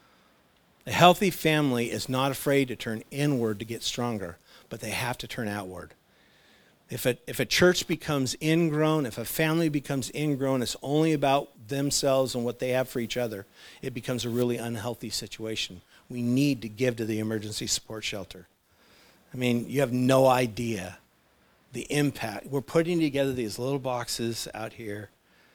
A healthy family is not afraid to turn inward to get stronger, but they have to turn outward. If a, if a church becomes ingrown, if a family becomes ingrown, it's only about themselves and what they have for each other, it becomes a really unhealthy situation. We need to give to the emergency support shelter. I mean, you have no idea the impact. We're putting together these little boxes out here,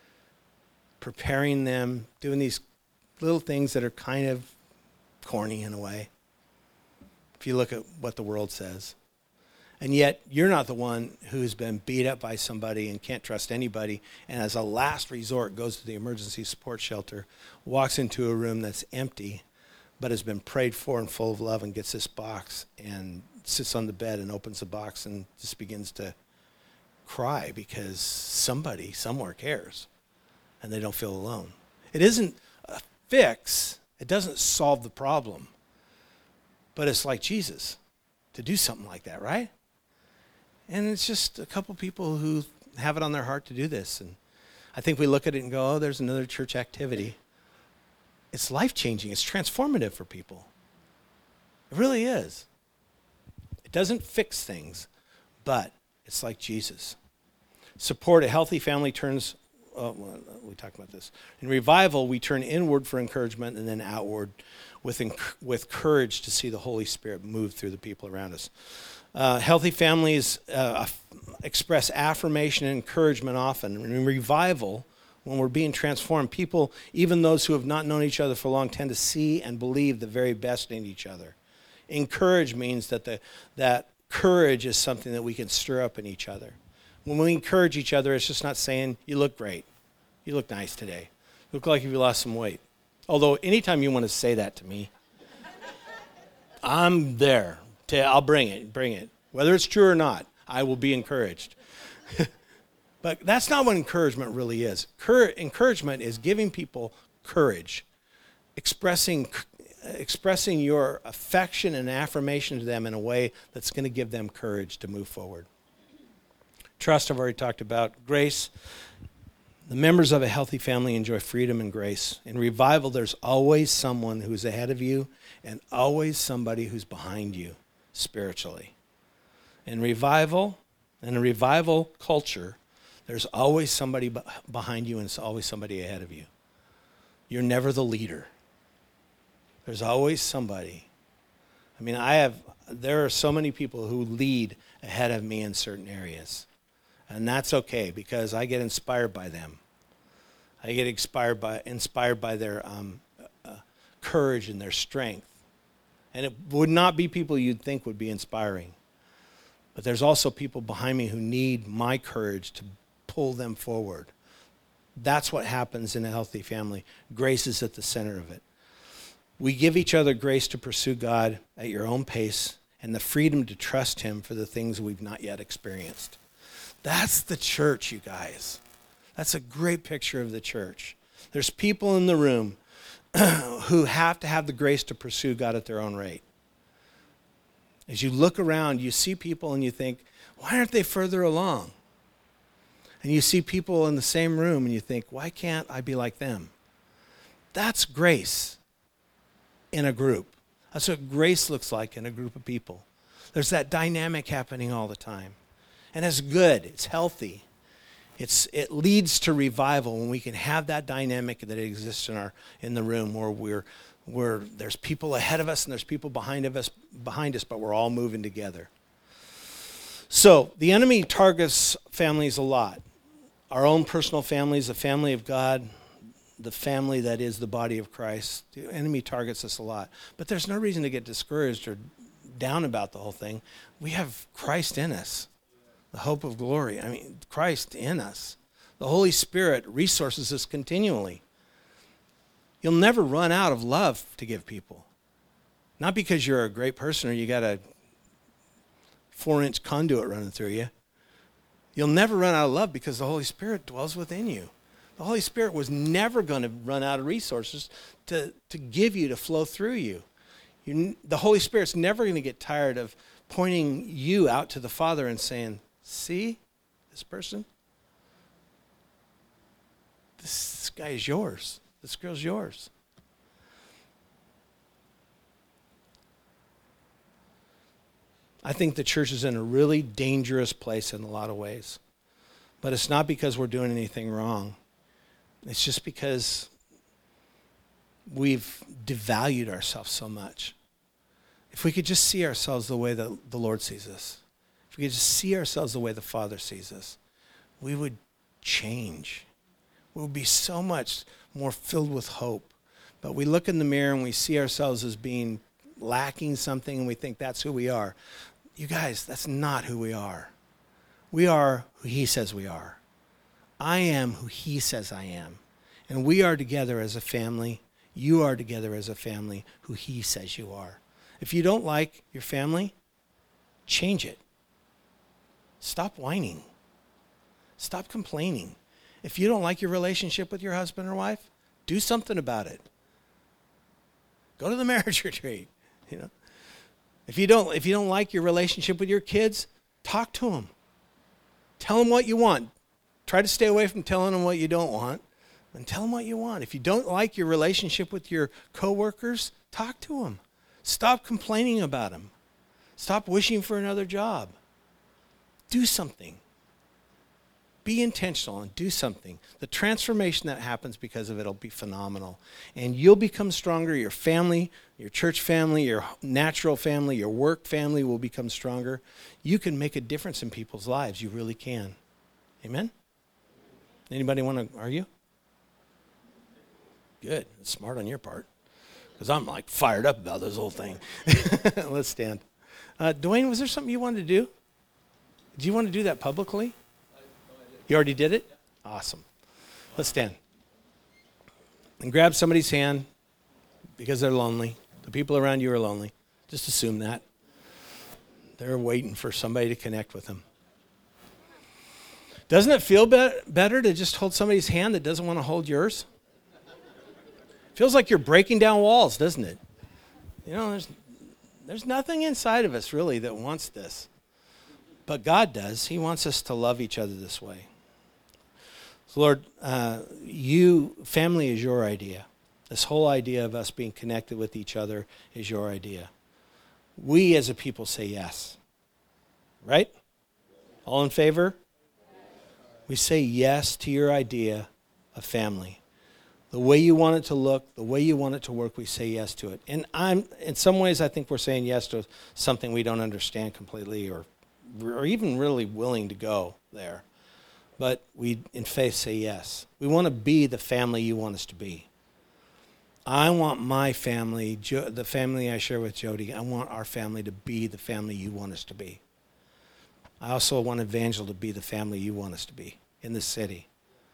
preparing them, doing these little things that are kind of corny in a way, if you look at what the world says. And yet, you're not the one who's been beat up by somebody and can't trust anybody, and as a last resort goes to the emergency support shelter, walks into a room that's empty, but has been prayed for and full of love, and gets this box and sits on the bed and opens the box and just begins to cry because somebody somewhere cares, and they don't feel alone. It isn't a fix. It doesn't solve the problem. But it's like Jesus to do something like that, right? And it's just a couple people who have it on their heart to do this. And I think we look at it and go, oh, there's another church activity. It's life-changing. It's transformative for people. It really is. It doesn't fix things, but it's like Jesus. Support. A healthy family turns, oh, well, we talked about this. In revival, we turn inward for encouragement and then outward with, enc- with courage to see the Holy Spirit move through the people around us. Uh, healthy families uh, express affirmation and encouragement often. In revival, when we're being transformed, people, even those who have not known each other for long, tend to see and believe the very best in each other. Encourage means that the that courage is something that we can stir up in each other. When we encourage each other, it's just not saying, you look great. You look nice today. You look like you lost some weight. Although anytime you want to say that to me, I'm there. I'll bring it, bring it. Whether it's true or not, I will be encouraged. But that's not what encouragement really is. Cur- encouragement is giving people courage, expressing, expressing your affection and affirmation to them in a way that's going to give them courage to move forward. Trust, I've already talked about. Grace, the members of a healthy family enjoy freedom and grace. In revival, there's always someone who's ahead of you and always somebody who's behind you. spiritually. In revival, in a revival culture, there's always somebody behind you and it's always somebody ahead of you. You're never the leader. There's always somebody. I mean, I have, there are so many people who lead ahead of me in certain areas. And that's okay because I get inspired by them. I get inspired by, inspired by their um, uh, courage and their strength. And it would not be people you'd think would be inspiring. But there's also people behind me who need my courage to pull them forward. That's what happens in a healthy family. Grace is at the center of it. We give each other grace to pursue God at your own pace and the freedom to trust him for the things we've not yet experienced. That's the church, you guys. That's a great picture of the church. There's people in the room who have to have the grace to pursue God at their own rate. As you look around, you see people and you think, why aren't they further along? And you see people in the same room and you think, why can't I be like them? That's grace in a group. That's what grace looks like in a group of people. There's that dynamic happening all the time. And it's good. It's healthy. It's, it leads to revival when we can have that dynamic that exists in our in the room where we're where there's people ahead of us and there's people behind of us behind us, but we're all moving together. So the enemy targets families a lot. Our own personal families, the family of God, the family that is the body of Christ. The enemy targets us a lot. But there's no reason to get discouraged or down about the whole thing. We have Christ in us, the hope of glory. I mean, Christ in us. The Holy Spirit resources us continually. You'll never run out of love to give people. Not because you're a great person or you got a four-inch conduit running through you. You'll never run out of love because the Holy Spirit dwells within you. The Holy Spirit was never going to run out of resources to, to give you, to flow through you. you. The Holy Spirit's never going to get tired of pointing you out to the Father and saying, see this person? This, this guy is yours. This girl's yours. I think the church is in a really dangerous place in a lot of ways. But it's not because we're doing anything wrong. It's just because we've devalued ourselves so much. If we could just see ourselves the way that the Lord sees us, if we could just see ourselves the way the Father sees us, we would change. We would be so much more filled with hope. But we look in the mirror and we see ourselves as being lacking something and we think that's who we are. You guys, that's not who we are. We are who he says we are. I am who he says I am. And we are together as a family. You are together as a family who he says you are. If you don't like your family, change it. Stop whining. Stop complaining. If you don't like your relationship with your husband or wife, do something about it. Go to the marriage retreat, you know. If you don't if you don't like your relationship with your kids, talk to them. Tell them what you want. Try to stay away from telling them what you don't want, and tell them what you want. If you don't like your relationship with your coworkers, talk to them. Stop complaining about them. Stop wishing for another job. Do something. Be intentional and do something. The transformation that happens because of it will be phenomenal. And you'll become stronger. Your family, your church family, your natural family, your work family will become stronger. You can make a difference in people's lives. You really can. Amen? Anybody want to argue? Good. That's smart on your part. Because I'm like fired up about this whole thing. Let's stand. Uh, Dwayne, was there something you wanted to do? Do you want to do that publicly? You already did it? Awesome. Let's stand. And grab somebody's hand because they're lonely. The people around you are lonely. Just assume that. They're waiting for somebody to connect with them. Doesn't it feel be- better to just hold somebody's hand that doesn't want to hold yours? Feels like you're breaking down walls, doesn't it? You know, there's there's nothing inside of us really that wants this. But God does. He wants us to love each other this way. So Lord, uh, you, family is your idea. This whole idea of us being connected with each other is your idea. We as a people say yes. Right? All in favor? We say yes to your idea of family. The way you want it to look, the way you want it to work, we say yes to it. And I'm, in some ways, I think we're saying yes to something we don't understand completely or, or even really willing to go there. But we, in faith, say yes. We want to be the family you want us to be. I want my family, jo- the family I share with Jody, I want our family to be the family you want us to be. I also want Evangel to be the family you want us to be in this city.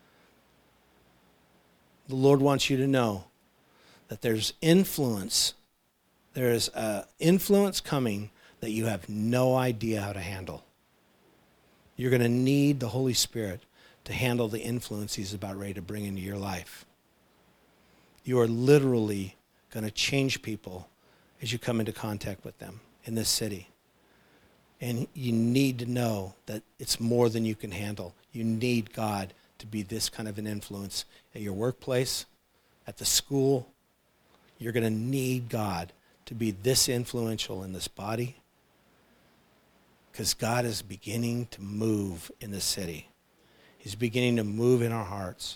The Lord wants you to know that there's influence. There is uh, influence coming that you have no idea how to handle. You're going to need the Holy Spirit to handle the influence he's about ready to bring into your life. You are literally going to change people as you come into contact with them in this city. And you need to know that it's more than you can handle. You need God to be this kind of an influence at your workplace, at the school. You're going to need God to be this influential in this body because God is beginning to move in the city. He's beginning to move in our hearts.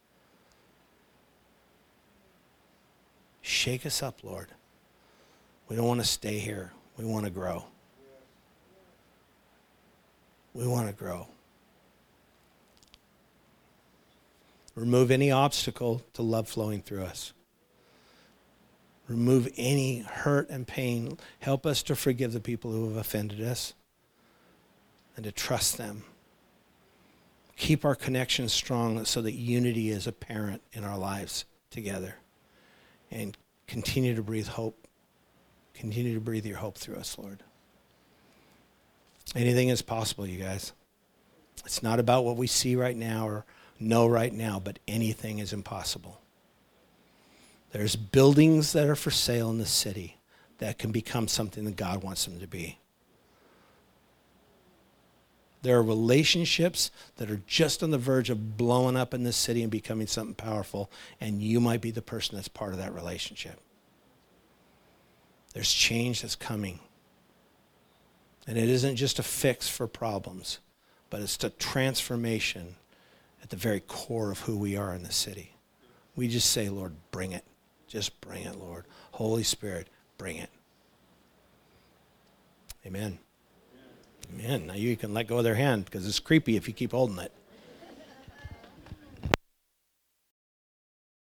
Shake us up, Lord. We don't want to stay here. We want to grow. We want to grow. Remove any obstacle to love flowing through us. Remove any hurt and pain. Help us to forgive the people who have offended us and to trust them. Keep our connections strong so that unity is apparent in our lives together. And continue to breathe hope. Continue to breathe your hope through us, Lord. Anything is possible, you guys. It's not about what we see right now or know right now, but anything is impossible. There's buildings that are for sale in the city that can become something that God wants them to be. There are relationships that are just on the verge of blowing up in this city and becoming something powerful, and you might be the person that's part of that relationship. There's change that's coming. And it isn't just a fix for problems, but it's a transformation at the very core of who we are in the city. We just say, Lord, bring it. Just bring it, Lord. Holy Spirit, bring it. Amen. Amen. Now you can let go of their hand because it's creepy if you keep holding it.